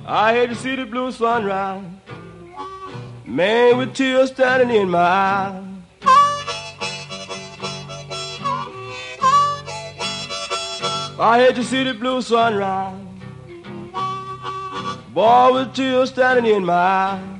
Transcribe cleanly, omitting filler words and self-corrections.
I hate to see the blue sunrise, man, with tears standing in my eyes. I hate to see the blue sunrise, boy, with tears standing in my eyes.